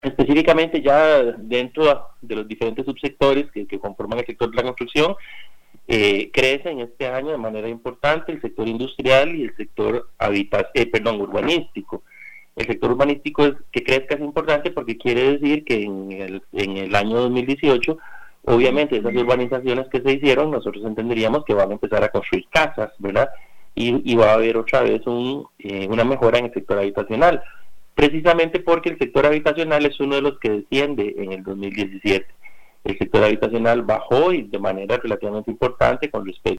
Específicamente ya dentro de los diferentes subsectores que conforman el sector de la construcción, crecen este año de manera importante el sector industrial y el sector urbanístico. El sector urbanístico que crezca es importante porque quiere decir que en el año 2018, obviamente esas urbanizaciones que se hicieron, nosotros entenderíamos que van a empezar a construir casas, ¿verdad? Y va a haber otra vez una mejora en el sector habitacional, precisamente porque el sector habitacional es uno de los que desciende en el 2017. El sector habitacional bajó y de manera relativamente importante con respecto